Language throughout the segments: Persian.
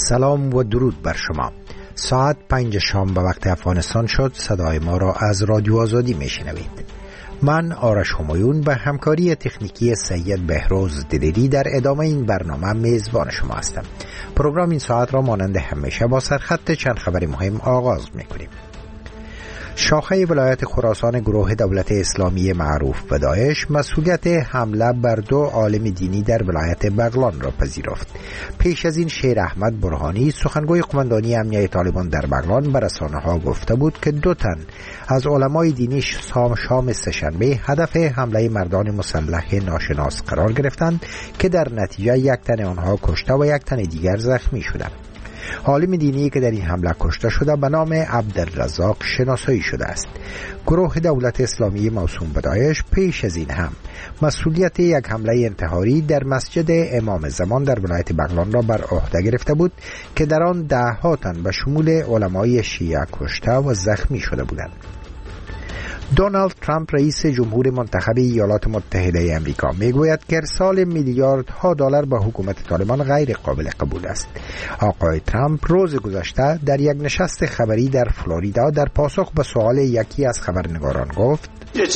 سلام و درود بر شما. ساعت 5 شام به وقت افغانستان شد. صدای ما را از رادیو آزادی میشنوید. من آرش همایون به همکاری تکنیکی سید بهروز دلیری در ادامه این برنامه میزبان شما هستم. پروگرام این ساعت را مانند همیشه با سرخط چند خبر مهم آغاز میکنیم. شاخه ولایت خراسان گروه دولت اسلامی معروف به داعش مسئولیت حمله بر 2 عالم دینی در ولایت بغلان را پذیرفت. پیش از این شیر احمد برهانی سخنگوی قماندانی امنیه طالبان در بغلان به رسانه‌ها گفته بود که 2 تن از علمای دینی شام سه‌شنبه هدف حمله مردان مسلح ناشناس قرار گرفتند که در نتیجه 1 تن آنها کشته و 1 تن دیگر زخمی شدند. عالم دینی که در این حمله کشته شده به نام عبدالرزاق شناسایی شده است. گروه دولت اسلامی موسوم به داعش پیش از این هم مسئولیت یک حمله انتحاری در مسجد امام زمان در ولایت بغلان را بر عهده گرفته بود که در آن 10 تن به شمول علمای شیعه کشته و زخمی شده بودند. دونالد ترامپ رئیس جمهور منتخب ایالات متحده آمریکا میگوید که ارسال میلیاردها دلار به حکومت طالبان غیر قابل قبول است. آقای ترامپ روز گذشته در یک نشست خبری در فلوریدا در پاسخ به سوال یکی از خبرنگاران گفت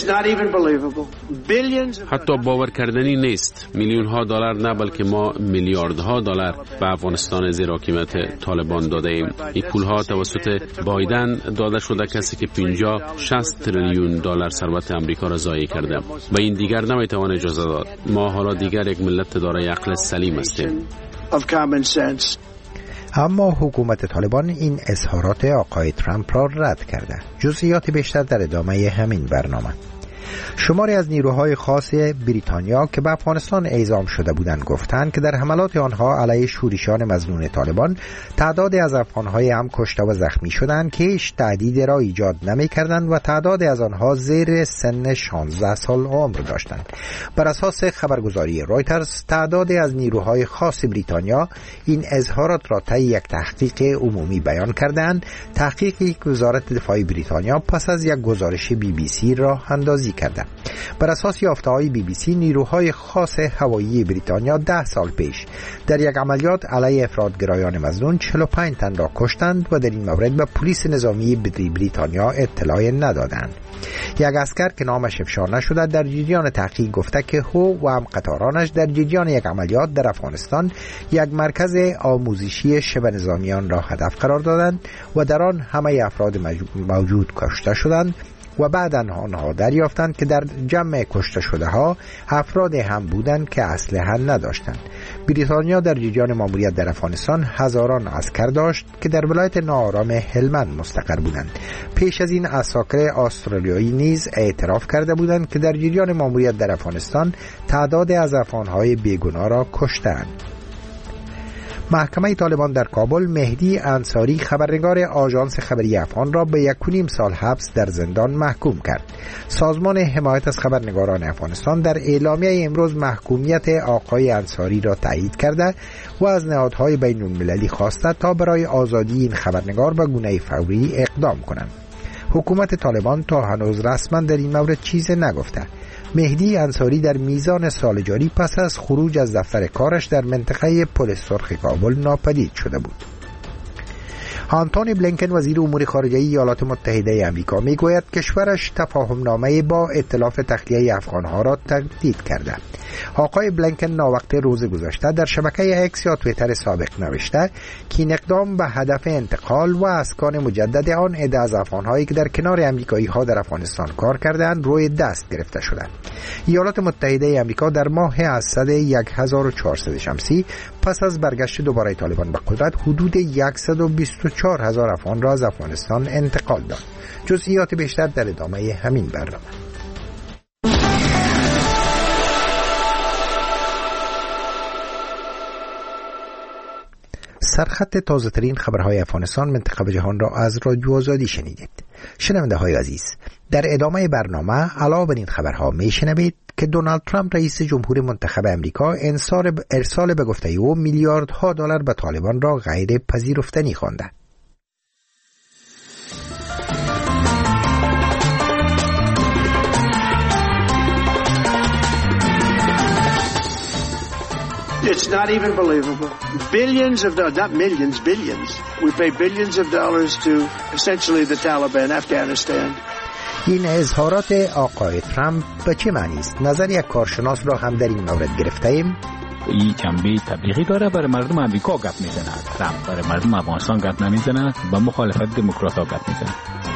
حتی باور کردنی نیست. میلیون‌ها دلار نه بلکه ما میلیاردها دلار به افغانستان زیر حکومت طالبان داده ایم. این پول‌ها توسط بایدن داده شده، کسی که 50-60 تریلیون دلار ثروت آمریکا را ضایع کرده. و این دیگر نمیتوان اجازه داد. ما حالا دیگر یک ملت دارای عقل سلیم هستیم. اما حکومت طالبان این اظهارات آقای ترامپ را رد کرده. جزئیات بیشتر در ادامه همین برنامه. شماری از نیروهای خاص بریتانیا که به افغانستان اعزام شده بودند گفتند که در حملات آنها علیه شورشیان مظنون طالبان تعدادی از افغانهای هم کشته و زخمی شدند که هیچ تهدیدی را ایجاد نمی‌کردند و تعدادی از آنها زیر سن 16 سال عمر داشتند. بر اساس خبرگزاری رویترز تعدادی از نیروهای خاص بریتانیا این اظهارات را طی یک تحقیق عمومی بیان کردند. تحقیقی که وزارت دفاع بریتانیا پس از یک گزارش BBC راه اندازی کرده. بر اساس یافته‌های BBC نیروهای خاص هوایی بریتانیا 10 سال پیش در یک عملیات علیه افراط‌گرایان مظنون 45 تن را کشتند و در این مورد به پلیس نظامی بریتانیا اطلاع ندادند. یک اسکر که نامش افشا نشده در جریان تحقیق گفته که او و هم قطارانش در جریان یک عملیات در افغانستان یک مرکز آموزشی شبه نظامیان را هدف قرار دادند و در آن همه افراد موجود کشته شدند و بعداً آنها دریافتند که در جمع کشته شده ها افراد هم بودند که اسلحه نداشتند. بریتانیا در جریان ماموریت در افغانستان هزاران عسکر داشت که در ولایت ناآرام هلمند مستقر بودند. پیش از این عساکر استرالیایی نیز اعتراف کرده بودند که در جریان ماموریت در افغانستان تعداد از افغانهای بیگناه را کشتند. محکمه طالبان در کابل مهدی انصاری خبرنگار آژانس خبری افغان را به 1.5 سال حبس در زندان محکوم کرد. سازمان حمایت از خبرنگاران افغانستان در اعلامیه امروز محکومیت آقای انصاری را تایید کرده و از نهادهای بین المللی خواسته تا برای آزادی این خبرنگار به گونه فوری اقدام کنند. حکومت طالبان تا هنوز رسما در این مورد چیزی نگفته. مهدی انصاری در میزان سال جاری پس از خروج از دفتر کارش در منطقه پل سرخ کابل ناپدید شده بود. آنتونی بلینکن وزیر امور خارجه ایالات متحده آمریکا میگوید کشورش تفاهمنامه با ائتلاف تخلیه افغانها را تجدید کرده. آقای بلینکن ناوقته روز گذشته در شبکه اکس یا توییتر سابق نوشته که این اقدام به هدف انتقال و اسکان مجدد آن عده از افغانهایی که در کنار امریکایی‌ها در افغانستان کار کردند روی دست گرفته شده. ایالات متحده آمریکا در ماه اسد 1400 شمسی پس از برگشت دوباره طالبان به قدرت حدود 124,000 افغان را از افغانستان انتقال داد. جزئیات بیشتر در ادامه همین برنامه. سرخط تازه ترین خبرهای افغانستان منطقه و جهان را از رادیو آزادی شنیدید. شنونده های عزیز، در ادامه برنامه علاوه بر این خبرها میشنوید که دونالد ترامپ رئیس جمهور منتخب امریکا ارسال به گفته او میلیاردها دلار به طالبان را غیر پذیرفتنی خوانده. It's not even believable. Billions of dollars, not millions, billions. We pay billions of dollars to essentially the Taliban, Afghanistan. این اظهارات آقای ترامپ به چه معنی است؟ نظر یک کارشناس را هم در این مورد گرفته ایم. این جنبه تبلیغی داره، برای مردم امریکا گپ میزنه. ترامپ برای مردم افغانستان گپ نمیزنه، با مخالفت دموکرات ها گپ میزنه.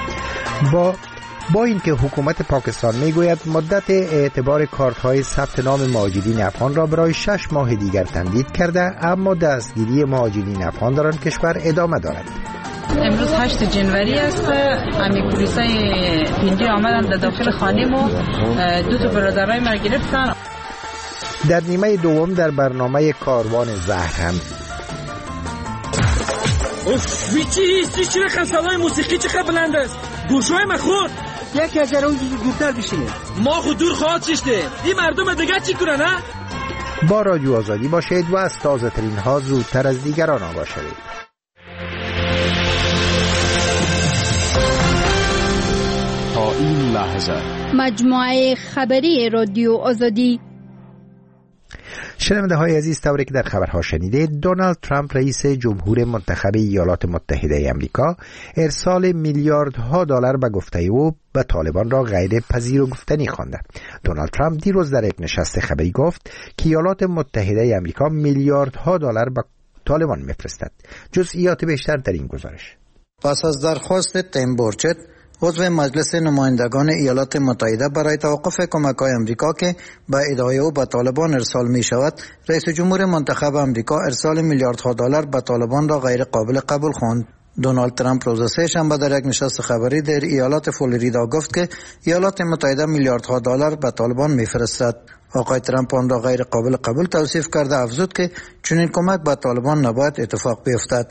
با اینکه حکومت پاکستان میگوید مدت اعتبار کارت های ثبت نام مهاجرین افغان را برای 6 ماه دیگر تمدید کرده، اما دستگیری مهاجرین افغان در آن کشور ادامه دارد. امروز 8 جنوری است. امی پلیسای پنجه آمدن در داخل خانه ما، 2 برادرای ما گرفتن. در نیمه دوم در برنامه کاروان زهر هم چی رقم صدای موسیقی چقدر بلند است؟ گوشای من خورد. یکی از اون دورتر بشینه. ما خود دور خواهد ششته. این مردم دیگه چی کنن ها؟ با رادیو آزادی باشید و از تازه ترین ها زودتر از دیگران آگاه شوید. تا این لحظه مجموعه خبری رادیو آزادی. شنونده های عزیز، طوری که در خبرها شنیده، دونالد ترامپ رئیس جمهور منتخب ایالات متحده آمریکا ارسال میلیاردها دلار به گفته او به طالبان را غیر پذیر و گفتنی خوانده. دونالد ترامپ دیروز در یک نشست خبری گفت که ایالات متحده آمریکا میلیاردها دلار به طالبان میفرستد. جزئیات بیشتر در این گزارش. پس از درخواست تیم بورچت، عضو مجلس نمایندگان ایالات متحده، برای توقف کمک‌های آمریکا که به ادعای او به طالبان ارسال می شود، رئیس جمهور منتخب آمریکا ارسال میلیاردها دلار به طالبان را غیر قابل قبول خواند. دونالد ترامپ روز سه‌شنبه در یک نشست خبری در ایالات فلوریدا گفت که ایالات متحده میلیاردها دلار به طالبان می‌فرستد. آقای ترامپ آن را غیر قابل قبول توصیف کرده، افزود که چنین کمک به طالبان نباید اتفاق بیفتد.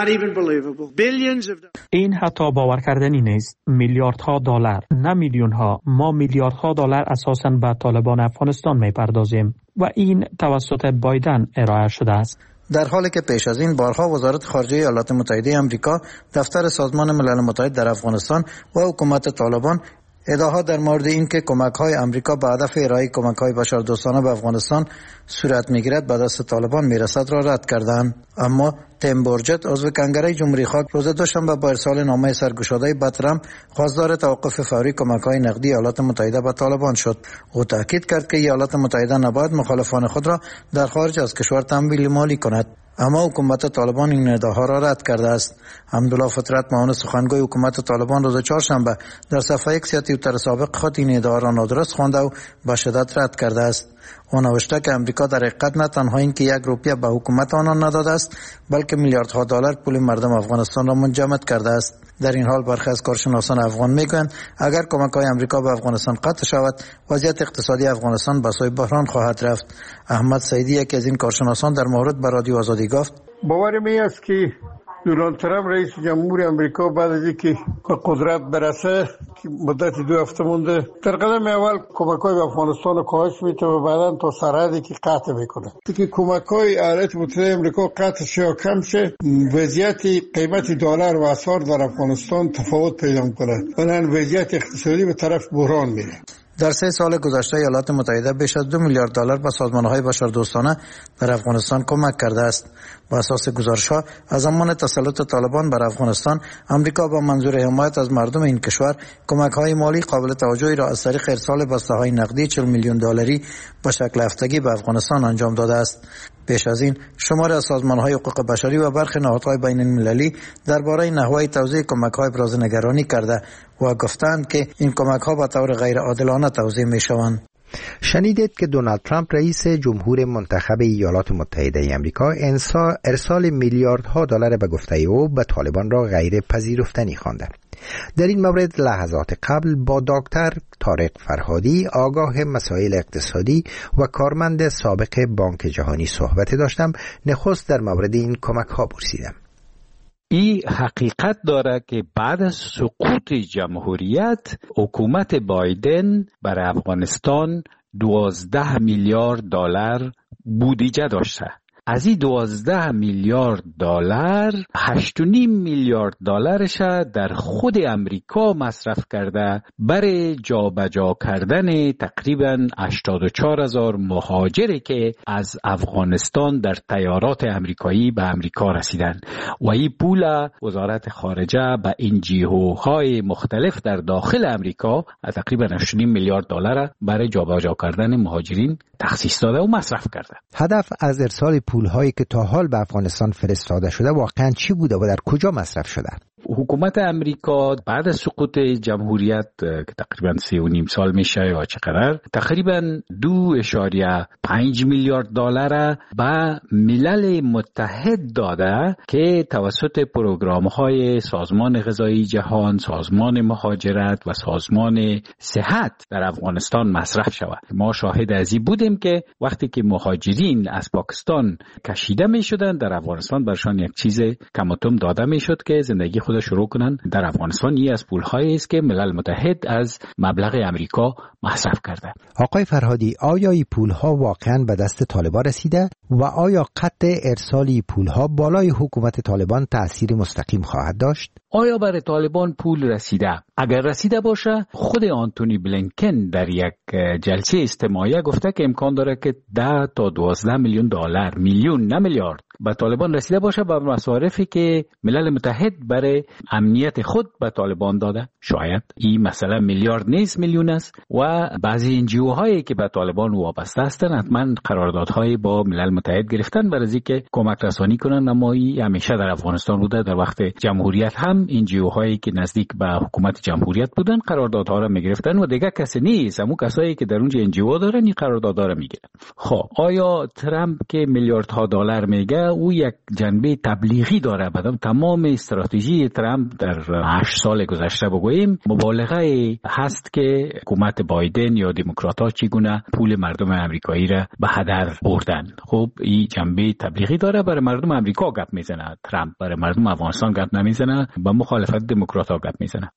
این حتی باور کردنی نیست. میلیاردها دلار، نه میلیونها. ما میلیاردها دلار اساساً به طالبان افغانستان میپردازیم و این توسط بایدن ارائه شده است. در حالی که پیش از این بارها وزارت خارجه ایالات متحده آمریکا، دفتر سازمان ملل متحد در افغانستان و حکومت طالبان ادعاها در مورد اینکه کمک‌های آمریکا به هدف ارائه کمک‌های بشردوستانه به افغانستان صورت می‌گیرد به دست طالبان میرسد را رد کردند. اما تیم بورچت، عضو کنگره جمهوری خواهان، روز دوشنبه با ارسال نامه سرگشاده به ترامپ خواستار توقف فوری کمک‌های نقدی ایالات متحده به طالبان شد. او تاکید کرد که ایالات متحده نباید مخالفان خود را در خارج از کشور تمویل مالی کند. اما حکومت طالبان این ادعاها را رد کرده است. حمدالله فطرت، معاون سخنگوی حکومت طالبان، روز چهارشنبه در صفحه ایکس یا توییتر سابق خود این ادعا را نادرست خوانده و با شدت رد کرده است. او نوشته که امریکا در حقیقت نه تنها اینکه 1 روپیه به حکومت آنان نداده است، بلکه میلیاردها دلار پول مردم افغانستان را منجمد کرده است. در این حال برخی از کارشناسان افغان میگویند اگر کمک‌های امریکا به افغانستان قطع شود، وضعیت اقتصادی افغانستان به سوی بحران خواهد رفت. احمد سعیدی، یکی از این کارشناسان، در مورد به رادیو آزادی گفت: باور می است که دونالد ترامپ رئیس جمهور آمریکا بعد از اینکه به قدرت برسه که مدت 2 هفته مونده، در قدم اول کمک‌های به افغانستان رو کاهش میده و بعداً تا سرحدی که قطع میکنه. که کمک‌های ایالات متحده آمریکا قطع شه یا کم شه، وضعیت قیمت دلار و اسعار در افغانستان تفاوت پیدا میکنه. بنابراین وضعیت اقتصادی به طرف بحران میره. در 3 سال گذشته ایالات متحده بیش از 2 میلیارد دلار به سازمان‌های بشردوستانه در افغانستان کمک کرده است. با اساس گزارش‌ها، از زمان تسلط طالبان بر افغانستان، آمریکا با منظور حمایت از مردم این کشور کمک‌های مالی قابل توجهی را از طریق ارسال بسته‌های نقدی 40 میلیون دلاری به شکل هفتگی به افغانستان انجام داده است. پیش از این شماری از سازمان‌های حقوق بشری و برخی نهادهای بین‌المللی درباره نحوه توزیع کمک‌های ابراز نگرانی کرده و گفتند که این کمک‌ها به طور غیر عادلانه توزیع می‌شوند. شنیدید که دونالد ترامپ رئیس جمهور منتخب ایالات متحده آمریکا ارسال میلیاردها دلار به گفته او به طالبان را غیر پذیرفتنی خوانده. در این مورد لحظات قبل با دکتر طارق فرهادی، آگاه مسائل اقتصادی و کارمند سابق بانک جهانی صحبت داشتم. نخست در مورد این کمک‌ها پرسیدم. این حقیقت داره که بعد از سقوط جمهوریت، حکومت بایدن برای افغانستان 12 میلیارد دلار بودجه داشته. از این 12 میلیارد دلار 8.5 میلیارد دلارش در خود امریکا مصرف کرده برای جابجا کردن تقریبا 84,000 مهاجری که از افغانستان در طیارات امریکایی به امریکا رسیدن و این پول وزارت خارجه به NGOهای مختلف در داخل امریکا تقریبا 8.5 میلیارد دلار برای جابجا کردن مهاجرین تخصیص داده و مصرف کرده. هدف از ارسال پول‌هایی که تا حال به افغانستان فرستاده شده واقعاً چی بوده و در کجا مصرف شده؟ حکومت امریکا بعد از سقوط جمهوریت که تقریبا 3.5 سال میشه یا چقدر، تقریبا 2.5 میلیارد دلار به ملل متحد داده که توسط پروگرام‌های سازمان غذایی جهان، سازمان مهاجرت و سازمان صحت در افغانستان مصرف شود. ما شاهد از این بودیم که وقتی که مهاجرین از پاکستان کشیده می شدن در افغانستان برشان یک چیز کماتم داده می شد که زندگی خود شروع کنن در افغانستان. این از پول‌هایی است که ملل متحد از مبلغ امریکا مصرف کرده. آقای فرهادی، آیا این پول‌ها واقعاً به دست طالبان رسیده و آیا قطع ارسال این پول‌ها بالای حکومت طالبان تأثیر مستقیم خواهد داشت؟ آیا برای طالبان پول رسیده؟ اگر رسیده باشه، خود آنتونی بلینکن در یک جلسه اجتماعی گفته که امکان داره که 10 تا 12 میلیون دلار، میلیون نه میلیارد، به طالبان رسیده باشه به مصارفی که ملل متحد برای امنیت خود به طالبان داده. شاید این مثلا میلیارد نیست، میلیون است و بعضی NGO هایی که به طالبان وابسته هستند حتما قراردادهای با ملل متحد گرفتن برای اینکه کمک رسانی کنن، اما این همیشه در افغانستان بوده. در وقت جمهوریت هم NGO هایی که نزدیک به حکومت جمهوریت بودن قراردادها را میگرفتن و دیگه کسی نیست، همون کسایی که در اونجا NGO دارن این قراردادها را میگیرن. خب آیا ترامپ که میلیاردها دلار میگه او یک جنبه تبلیغی داره؟ بعدم تمام استراتژی ترامپ در 8 سال گذشته بگوییم مبالغه هست که حکومت بایدن یا دموکرات‌ها چگونه پول مردم امریکایی را به هدر بردن. خب این جنبه تبلیغی داره، برای مردم امریکا گپ میزنه ترامپ، برای مردم افغانستان گپ نمیزنه، با مخالفت دموکرات‌ها گپ میزنه.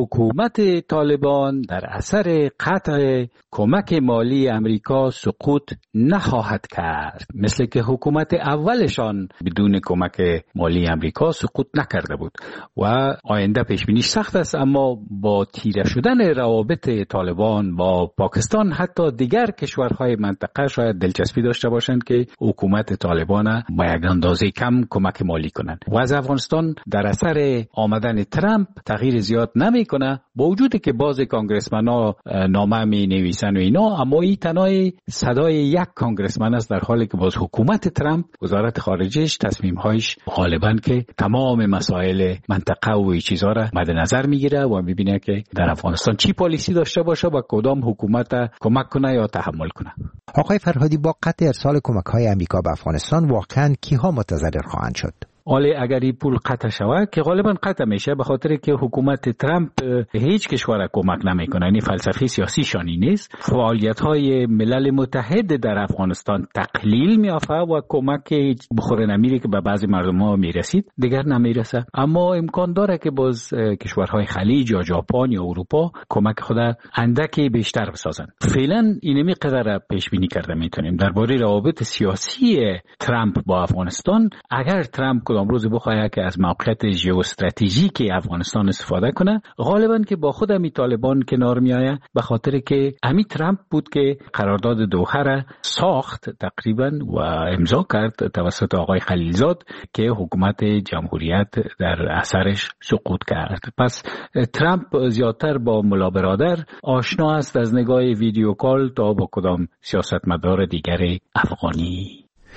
حکومت طالبان در اثر قطع کمک مالی امریکا سقوط نخواهد کرد، مثل که حکومت اولشان بدون کمک مالی امریکا سقوط نکرده بود و آینده پیش بینیش سخت است. اما با تیره شدن روابط طالبان با پاکستان، حتی دیگر کشورهای منطقه شاید دلچسپی داشته باشند که حکومت طالبان با یک اندازه کم کمک مالی کنند. و از افغانستان در اثر آمدن ترامپ تغییر زیاد نمیکنه، با وجودی که باز کانگرسمن‌ها نامه می نویسن و اینا، اما این تنهای صدای یک کانگرسمن است، در حالی که باز حکومت ترامپ وزارت خارجهش تصمیم‌هایش غالباً که تمام مسائل منطقه و این چیزا را مد نظر میگیره و میبینه که در افغانستان چی پالیسی داشته باشه و کدام حکومت کمک کنه یا تحمل کنه. آقای فرهادی، با قطع ارسال کمک‌های آمریکا به افغانستان واقعاً کیها متضرر خواهند شد؟ حالا اگر این پول قطع شود، که غالبا قطع میشه به خاطر که حکومت ترامپ هیچ کشور کمک نمیکنه، یعنی فلسفه سیاسی شانی نیست، فعالیت‌های ملل متحد در افغانستان تقلیل میافته و کمک بخوره نمیره که به بعضی مردم‌ها میرسید دیگر نمیرسه. اما امکان داره که باز کشورهای خلیج یا ژاپن یا اروپا کمک خود اندکی بیشتر بسازن. فعلا اینمی قدر پیش بینی کرده میتونیم درباره روابط سیاسی ترامپ با افغانستان. اگر ترامپ کدام روز بخواه که از موقعیت ژئواستراتژیک افغانستان استفاده کنه، غالبا که با خود امی طالبان کنار میآید، به خاطر که امی ترامپ بود که قرارداد دوحه را ساخت تقریبا و امضا کرد توسط آقای خلیلزاد که حکومت جمهوریت در اثرش سقوط کرد. پس ترامپ زیادتر با ملا برادر آشنا است از نگاه ویدیو کال تا با کدام سیاستمدار دیگر افغانی.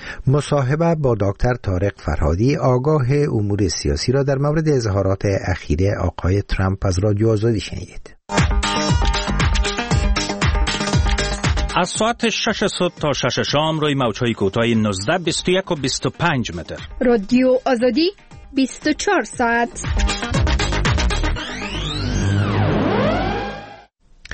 مصاحبه با دکتر طارق فرهادی، آگاه امور سیاسی، را در مورد اظهارات اخیر آقای ترامپ از رادیو آزادی شنیدید. از ساعت 6 صبح تا 6 شام روی موج‌های کوتاه 19، 21 و 25 متر. رادیو آزادی 24 ساعت.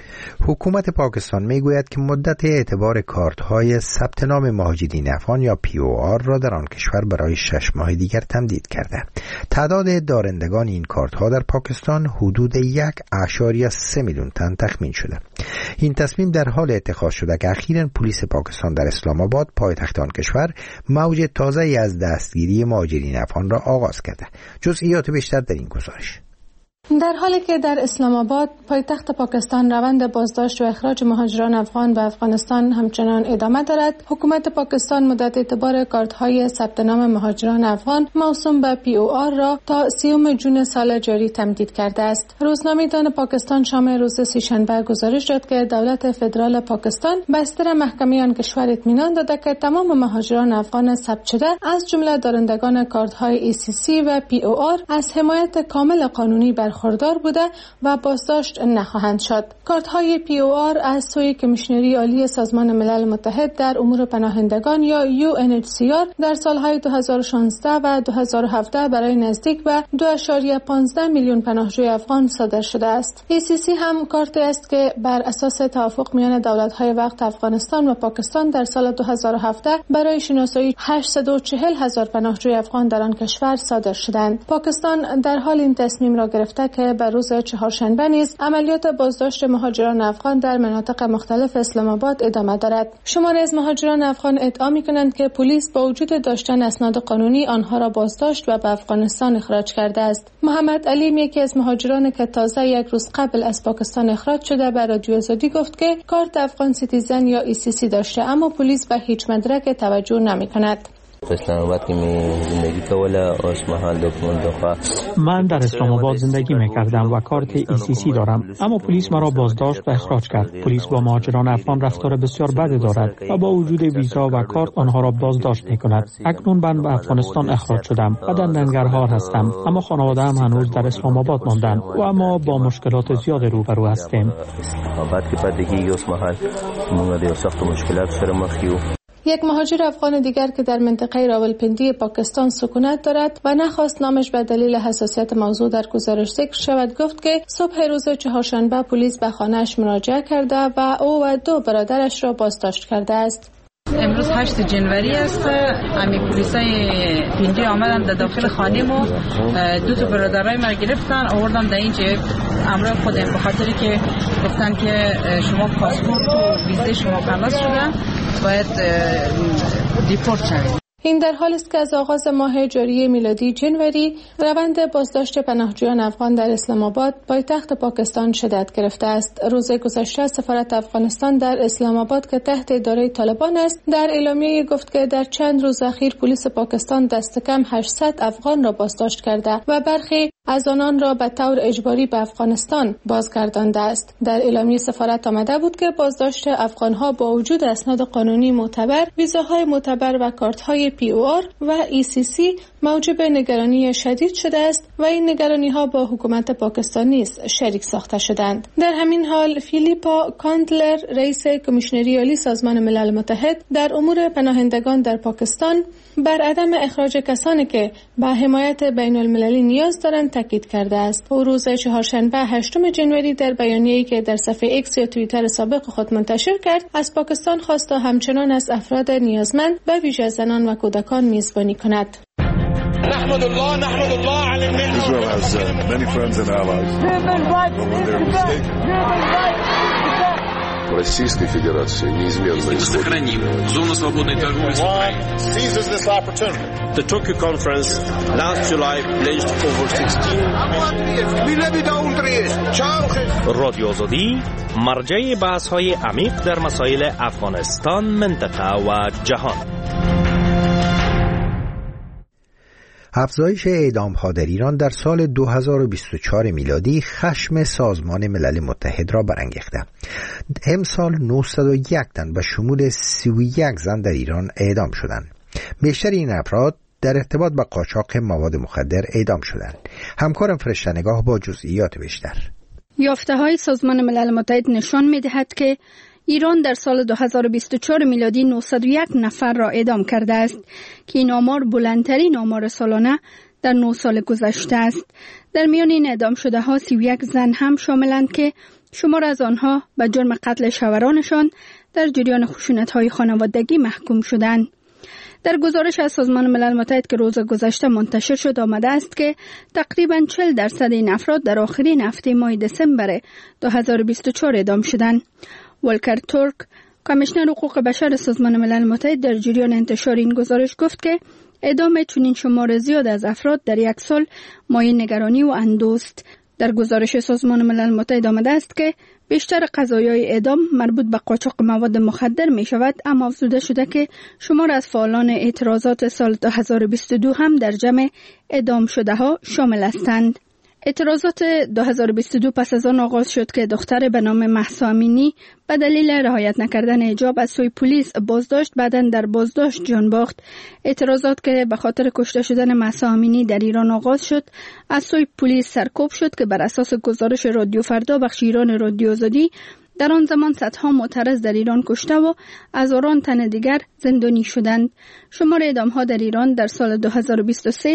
حکومت پاکستان میگوید که مدت اعتبار کارت‌های ثبت نام مهاجرین افغان یا POR را در آن کشور برای 6 ماه دیگر تمدید کرده. تعداد دارندگان این کارت‌ها در پاکستان حدود 1.3 میلیون تن تخمین شده. این تصمیم در حال اتخاذ شده که اخیراً پلیس پاکستان در اسلام آباد پایتخت آن کشور موج تازه‌ای از دستگیری مهاجرین افغان را آغاز کرده. جزئیات بیشتر در این گزارش. در حالی که در اسلام آباد پایتخت پاکستان روند بازداشت و اخراج مهاجران افغان به افغانستان همچنان ادامه دارد، حکومت پاکستان مدت اعتبار کارت‌های ثبت نام مهاجران افغان موسوم به POR را تا 30 جون سال جاری تمدید کرده است. روزنامه‌دان پاکستان شام روز سه‌شنبه گزارش داد که دولت فدرال پاکستان بستر محکمه آن کشور اطمینان داده که تمام مهاجران افغان ثبت شده از جمله دارندگان کارت‌های ECC و POR از حمایت کامل قانونی برخوردار بوده و بازداشت نخواهند شد. کارت‌های POR از سوی کمیشنری عالی سازمان ملل متحد در امور پناهندگان یا UNHCR در سالهای 2016 و 2017 برای نزدیک به 2.15 میلیون پناهجوی افغان صادر شده است. ECC هم کارتی است که بر اساس توافق میان دولت‌های وقت افغانستان و پاکستان در سال 2017 برای شناسایی 840,000 پناهجوی افغان در آن کشور صادر شدند. پاکستان در حال این تصمیم را گرفته که بر روز چهارشنبه نیز عملیات بازداشت مهاجران افغان در مناطق مختلف اسلام آباد ادامه دارد. شماری از مهاجران افغان ادعا می‌کنند که پلیس با وجود داشتن اسناد قانونی آنها را بازداشت و به افغانستان اخراج کرده است. محمد علیم، یکی از مهاجران که تازه یک روز قبل از پاکستان اخراج شده، به رادیو آزادی گفت که کارت افغان سیتیزن یا ECC داشته، اما پلیس به هیچ مدرک توجه نمی‌کند. من در اسلام آباد زندگی می‌کردم و کارت ECC دارم، اما پلیس مرا بازداشت و اخراج کرد. پلیس با مهاجران افغان رفتار بسیار بد دارد و با وجود ویزا و کارت آنها را بازداشت می‌کند. اکنون من به افغانستان اخراج شدم و در ننگرهار هستم، اما خانواده‌ام هنوز در اسلام آباد ماندند و ما با مشکلات زیاد روبرو هستیم. یک مهاجر افغان دیگر که در منطقه راولپندی پاکستان سکونت دارد و نخواست نامش به دلیل حساسیت موضوع در گزارش ذکر شود، گفت که صبح روز چهارشنبه پلیس به خانه‌اش مراجعه کرده و او و 2 برادرش را بازداشت کرده است. امروز 8 جنوری است. امی پلیسای پنجه آمدن در داخل خانه ما، 2 برادرای ما گرفتن آوردن در اینجا امروز خودم، به خاطری که گفتن که شما پاسپورت و ویزه شما خلاص شده، باید دیپورت شوید. این در حالی است که از آغاز ماه جاری میلادی جنوری روند بازداشت پناهجویان افغان در اسلام آباد پایتخت پاکستان شدت گرفته است. روز گذشته سفارت افغانستان در اسلام آباد که تحت اداره طالبان است، در اعلامیه گفت که در چند روز اخیر پلیس پاکستان دست کم 800 افغان را بازداشت کرده و برخی از آنان را به طور اجباری به افغانستان بازگردانده است. در اعلامیه سفارت آمده بود که بازداشت افغانها با وجود اسناد قانونی معتبر، ویزاهای معتبر و کارت‌های POR و ECC موجب نگرانی شدید شده است و این نگرانی‌ها با حکومت پاکستان نیز شریک ساخته شدند. در همین حال فیلیپا کاندلر، رئیس کمیشنری عالی سازمان ملل متحد در امور پناهندگان در پاکستان، بر عدم اخراج کسانی که به حمایت بین المللی نیاز دارند تاکید کرده است. او روز چهارشنبه 8 جنوری در بیانیه‌ای که در صفحه ایکس یا توییتر سابق خود منتشر کرد، از پاکستان خواست تا همچنان از افراد نیازمند به ویژه زنان و کودکان میزبانی کند. نحمد الله على النعمة. Israel has many friends and allies. Российской Федерации неизменно сохраним зону свободной торговли с Украиной. Seizes this opportunity. The Tokyo conference last July pledged over 16. رادیو آزادی مرجع بحث‌های عمیق در مسائل افغانستان، منطقه و جهان. افزایش اعدام‌ها در ایران در سال 2024 میلادی خشم سازمان ملل متحد را برانگیخته. امسال 901 تن به شمول 31 زن در ایران اعدام شدند. بیشتر این افراد در ارتباط با قاچاق مواد مخدر اعدام شدند. همکارم فرشته نگاه با جزئیات بیشتر. یافته‌های سازمان ملل متحد نشان می‌دهد که ایران در سال 2024 میلادی 901 نفر را اعدام کرده است که این آمار بلندترین آمار سالانه در 9 سال گذشته است. در میان این اعدام شده ها 31 زن هم شاملند که شمار از آنها به جرم قتل شوهرانشان در جریان خشونت‌های خانوادگی محکوم شدند. در گزارش از سازمان ملل متحد که روز گذشته منتشر شد آمده است که تقریباً 40% این افراد در آخرین هفته ماه دسامبر 2024 اعدام شدند. ولکر تورک، کمیشنر حقوق بشر سازمان ملل متحد، در جریان انتشار این گزارش گفت که اعدام چنین شمار زیاد از افراد در یک سال مایه نگرانی و اندوست. در گزارش سازمان ملل متحد آمده است که بیشتر قضایای اعدام مربوط به قاچاق مواد مخدر می شود، اما افزوده شده که شمار از فعالان اعتراضات سال 2022 هم در جمع اعدام شده ها شامل هستند. اعتراضات 2022 پس از آن آغاز شد که دختر به نام مهسا امینی به دلیل رعایت نکردن حجاب از سوی پلیس بازداشت، بعداً در بازداشت جان باخت. اعتراضات که به خاطر کشته شدن مهسا امینی در ایران آغاز شد از سوی پلیس سرکوب شد که بر اساس گزارش رادیو فردا بخش ایران رادیو آزادی در آن زمان صدها معترض در ایران کشته و هزاران تن دیگر زندانی شدند. شمار اعدام‌ها در ایران در سال 2023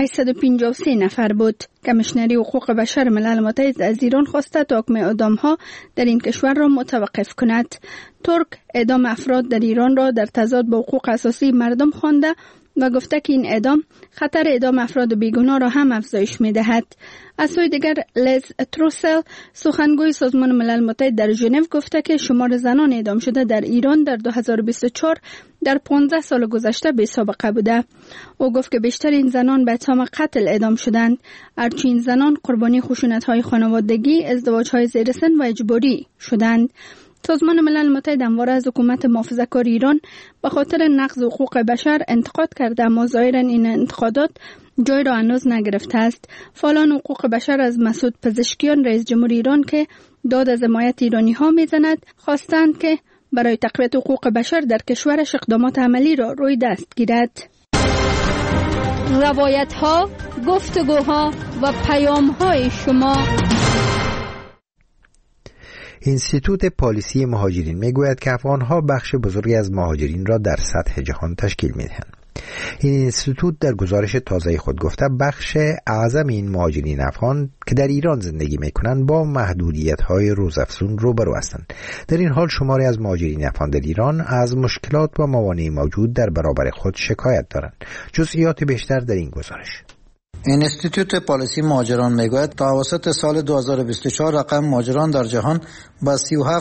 853 نفر بود. کمیشنری حقوق بشر ملل متحد از ایران خواسته تا حکم اعدام‌ها در این کشور را متوقف کند. ترک اعدام افراد در ایران را در تضاد با حقوق اساسی مردم خوانده و گفته که این اعدام خطر اعدام افراد بیگناه را هم افزایش می‌دهد. از سوی دیگر لیز تروسل، سخنگوی سازمان ملل متحد در ژنو، گفته که شمار زنان اعدام شده در ایران در 2024 در 15 سال گذشته بی سابقه بوده. او گفت که بیشتر این زنان به اتهام قتل اعدام شدند، هرچند این زنان قربانی خشونت‌های خانوادگی، ازدواج‌های زیر سن و اجباری شدند. سازمان ملل متحد همواره از حکومت محافظه‌کار ایران به خاطر نقض حقوق بشر انتقاد کرده، اما ظاهراً این انتقادات جای را هنوز نگرفته است. فعالان حقوق بشر از مسعود پزشکیان، رئیس جمهور ایران که داد از حمایت ایرانی‌ها می‌زند، خواستند که برای تقویت حقوق بشر در کشورش اقدامات عملی را روی دست گیرد. روایت‌ها، گفتگوها و پیام‌های شما. اینستیتوت پالیسی مهاجرین میگوید که افغان‌ها بخش بزرگی از مهاجرین را در سطح جهان تشکیل می‌دهند. این اینستیتوت در گزارش تازه خود گفته بخش اعظم این مهاجرین افغان که در ایران زندگی می‌کنند با محدودیت‌های روزافزون روبرو هستند. در این حال شماری از مهاجرین افغان در ایران از مشکلات و موانع موجود در برابر خود شکایت دارند. جزئیات بیشتر در این گزارش. اینستیتوت پالیسی مهاجران میگوید تا اواسط سال 2024 رقم مهاجران در جهان با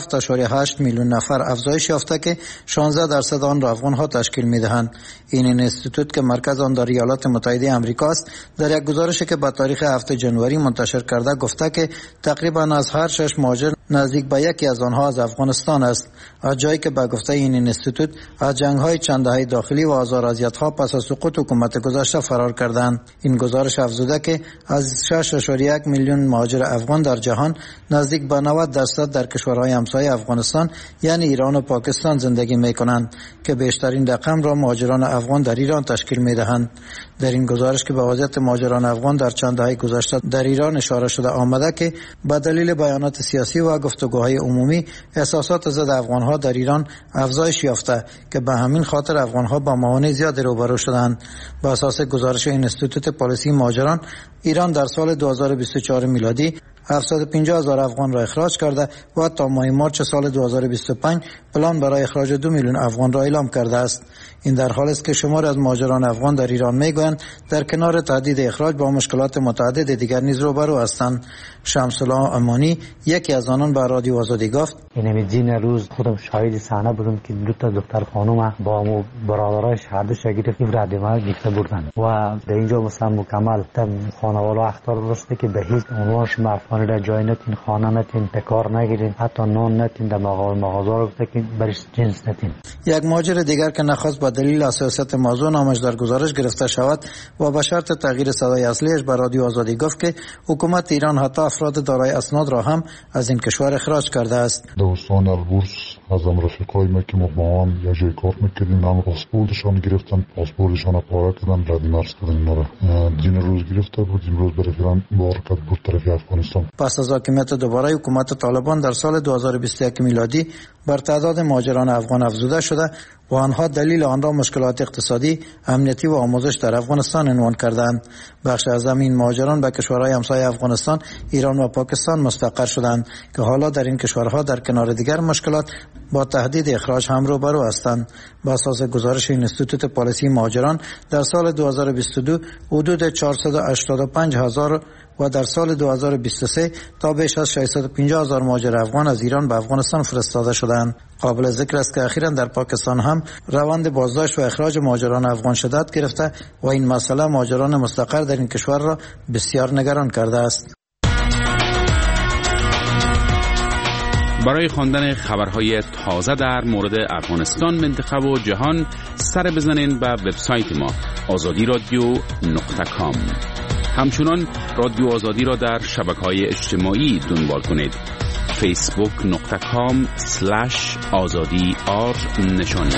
37.8 میلیون نفر افزایش یافته که 16% آن را افغان‌ها تشکیل می‌دهند. این اینستیتوت که مرکز آن در ایالات متحده آمریکا است، در یک گزارشی که با تاریخ 7 ژانویه منتشر کرده گفته که تقریبا از هر 6 مهاجر نزدیک به یکی از آنها از افغانستان است. از جایی که به گفته این اینستیتوت از جنگ‌های چند دهه داخلی و آزار و اذیت‌ها پس از سقوط حکومت گذشته فرار کردند. این گزارش افزوده که از 6.1 میلیون مهاجر افغان در جهان نزدیک به 90% در کشورهای همسایه افغانستان یعنی ایران و پاکستان زندگی می‌کنند که بیشترین رقم را مهاجران افغان در ایران تشکیل می‌دهند. در این گزارش که به وضعیت مهاجران افغان در چند دهه گذشته در ایران اشاره شده آمده که به دلیل بیانات سیاسی و گفتگوهای عمومی احساسات ضد افغان‌ها در ایران افزایش یافته که به همین خاطر افغان‌ها با موانع زیادی روبرو شدند. بر اساس گزارش اینستیتوت پالیسی مهاجران، ایران در سال 2024 میلادی 750,000 افغان را اخراج کرده و تا ماه مارس سال 2025 پلان برای اخراج 2 میلیون افغان را اعلام کرده است. این در حالی است که شماری از مهاجران افغان در ایران میگویند در کنار تهدید اخراج با مشکلات متعدد دیگر نیز روبرو هستند. شمس الله امانی یکی از آنان به رادیو آزادی گفت: این روز خودم شاهد صحنه بودم که دو تا دختر خانم با مو برادرایش هر دو شاگرد رد مرگ گرفته بردند و در اینجا مثلا مکمل خانواده اختار داشته که به هیچ عنوان شما افغان را جای نتین، خانه نتین، کار نگیرین، حتی نان نتین، در مغازه رو که برش جنس نتین. یک مهاجر دیگر که نخواست با دلیل حساسیت موضوع نامش در گزارش گرفته شود و به شرط تغییر صدای اصلیش به رادیو آزادی گفت که حکومت ایران حتی افراد دارای اسناد را هم از این کشور اخراج کرده است. دوستان البورس از رفیقای ما که مقامان یا جای کار میکردن هم پاسپورتشان گرفتن، پاسپورتشان را پاره کردن، رد مرز کردن. ما را دین روز گرفته بود، امروز به رفیقان بارکت بود طرف افغانستان. پس از حاکمیت دوباره حکومت طالبان در سال 2021 میلادی بر تعداد مهاجران افغان افزوده شده و آنها دلیل آن را مشکلات اقتصادی، امنیتی و آموزش در افغانستان عنوان کردند. بخش از این مهاجران به کشورهای همسایه افغانستان، ایران و پاکستان مستقر شدند که حالا در این کشورها در کنار دیگر مشکلات با تهدید اخراج هم روبرو هستند. با اساس گزارش اینستیتوت پالیسی مهاجران در سال 2022 حدود 485,000 و در سال 2023 تا بیش از 650,000 مهاجر افغان از ایران به افغانستان فرستاده شدند. قابل ذکر است که اخیراً در پاکستان هم روند بازداشت و اخراج مهاجران افغان شدت گرفته و این مسئله مهاجران مستقر در این کشور را بسیار نگران کرده است. برای خواندن خبرهای تازه در مورد افغانستان، منطقه و جهان سر بزنین به وبسایت ما azadiradio.com. همچنان رادیو آزادی را در شبکه‌های اجتماعی دنبال کنید. facebook.com/azadi_r نشانی.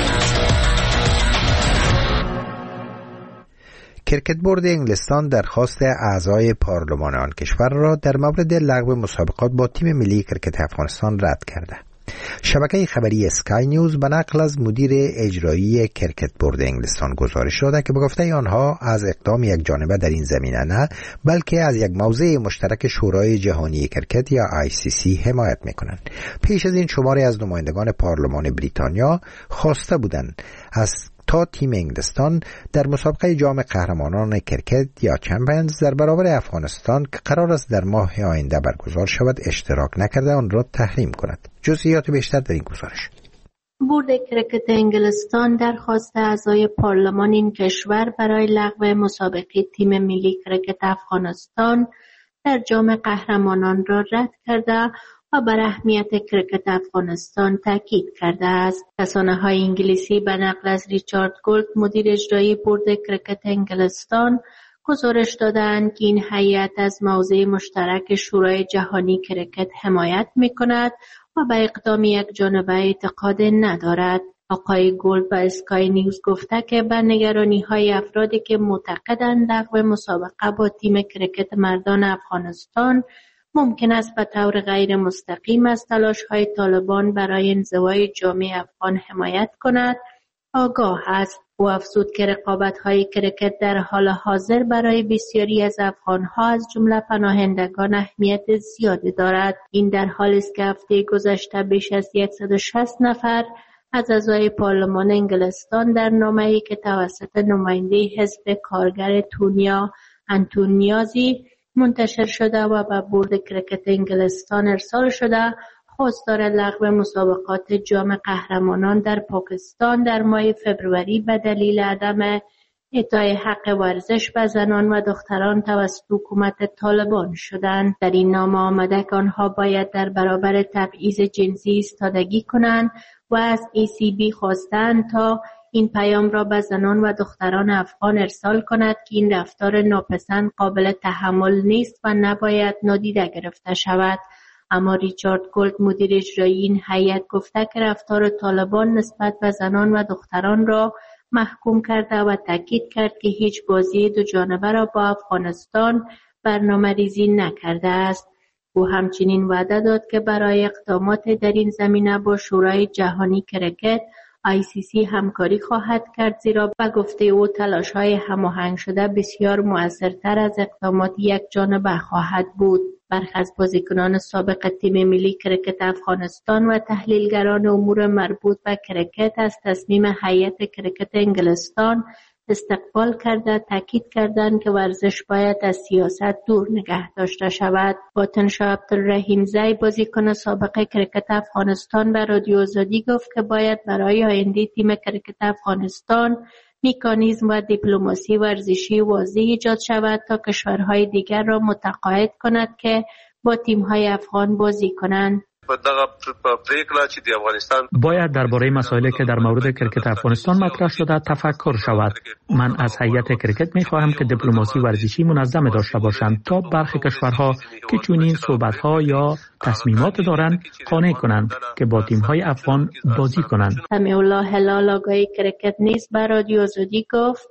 کرکت بورد انگلستان درخواست اعضای پارلمان آن کشور را در مورد لغو مسابقات با تیم ملی کرکت افغانستان رد کرده. شبکه خبری اسکای نیوز به نقل از مدیر اجرایی کرکت بورد انگلستان گزارش داده که به گفته آنها از اقدام یک جانبه در این زمینه نه، بلکه از یک موضع مشترک شورای جهانی کرکت یا ICC حمایت میکنند. پیش از این شماری از نمایندگان پارلمان بریتانیا خواسته بودند از تا تیم انگلستان در مسابقه جام قهرمانان کرکت یا چمپیونز در برابر افغانستان که قرار است در ماه آینده برگزار شود اشتراک نکرده آن را تحریم کند. جزئیات بیشتر در این گزارش. بورد کرکت انگلستان درخواست اعضای پارلمان این کشور برای لغو مسابقه تیم ملی کرکت افغانستان در جام قهرمانان را رد کرده و بر اهمیت کرکت افغانستان تاکید کرده است. رسانه‌های انگلیسی به نقل از ریچارد گولد، مدیر اجرایی بورد کرکت انگلستان، گزارش دادند که این هیئت از موضع مشترک شورای جهانی کرکت حمایت می‌کند و به اقدام یک جانبه اعتقاد ندارد. آقای گولد به اسکای نیوز گفته که به نگرانی‌های افرادی که معتقدند لغو مسابقه با تیم کرکت مردان افغانستان ممکن است به طور غیر مستقیم از تلاش‌های طالبان برای انزوای جامعه افغان حمایت کند آگاه است. او افزود که رقابت‌های کرکت در حال حاضر برای بسیاری از افغان‌ها از جمله پناهندگان اهمیت زیادی دارد. این در حالی است که هفته گذشته بیش از 160 نفر از اعضای پارلمان انگلستان در نامه‌ای که توسط نماینده حزب کارگر تونیا انتونیازی منتشر شده و به بورد کرکت انگلستان ارسال شده خواستار لغو مسابقات جام قهرمانان در پاکستان در ماه فوریه به دلیل عدم اعطای حق ورزش به زنان و دختران توسط حکومت طالبان شدند. در این نامه آمده که آنها باید در برابر تبعیض جنسی ایستادگی کنند و از ECB خواستند تا این پیام را به زنان و دختران افغان ارسال کند که این رفتار ناپسند قابل تحمل نیست و نباید نادیده گرفته شود. اما ریچارد گولد، مدیر اجرایی این هیئت، گفته که رفتار طالبان نسبت به زنان و دختران را محکوم کرده و تاکید کرد که هیچ بازی دو جانبه را با افغانستان برنامه‌ریزی نکرده است. او همچنین وعده داد که برای اقدامات در این زمینه با شورای جهانی کرکت ICC همکاری خواهد کرد، زیرا به گفته او تلاش‌های هماهنگ شده بسیار مؤثرتر از اقدامات یک جانبه خواهد بود. برخی از بازیکنان سابق تیم ملی کرکت افغانستان و تحلیلگران امور مربوط به کرکت از تصمیم هیئت کرکت انگلستان استقبال کرده تاکید کردند که ورزش باید از سیاست دور نگه داشته شود. باطنشاه عبدالرحیم زی، بازیکن سابق کرکت افغانستان، به رادیو آزادی گفت که باید برای آینده تیم کرکت افغانستان مکانیزم و دیپلماسی ورزشی واضح ایجاد شود تا کشورهای دیگر را متقاعد کند که با تیم‌های افغان بازی کنند. باید درباره مسائلی که در مورد کرکت افغانستان مطرح شده تفکر شود. من از هیئت کرکت می‌خواهم که دیپلماسی ورزشی منظم داشته باشند تا برخی کشورها که چنین صحبت‌ها یا تصمیمات دارند قانع کنند که با تیم‌های افغان بازی کنند. سمیع الله هلال، آگاهی کرکت نیز به رادیو آزادی گفت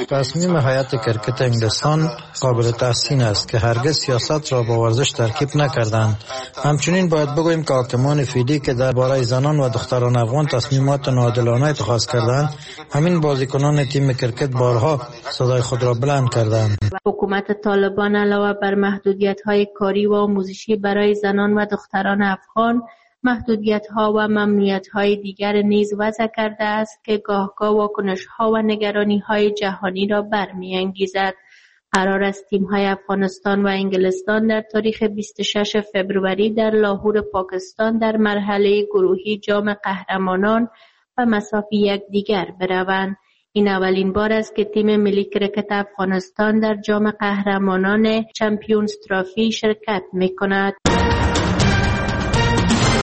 تصمیم هیئت کرکت انگلستان قابل تحسین است که هرگز سیاست را با ورزش ترکیب نکند. نکردند. همچنین باید بگوییم که حاکمان فیدی که درباره زنان و دختران افغان تصمیمات ناعادلانه اتخاذ کردند، همین بازیکنان تیم کرکت بارها صدای خود را بلند کردند. حکومت طالبان علاوه بر محدودیت‌های کاری و آموزشی برای زنان و دختران افغان، محدودیت‌ها و ممنوعیت‌های دیگر نیز وضع کرده است که گاهگاه واکنش‌ها و نگرانی‌های جهانی را برمی‌انگیزد. قرار است تیم‌های افغانستان و انگلستان در تاریخ 26 فبروری در لاهور پاکستان در مرحله گروهی جام قهرمانان و مسافی یکدیگر بروند. این اولین بار است که تیم ملی کرکت افغانستان در جام قهرمانان چمپیونز ترافی شرکت می‌کند.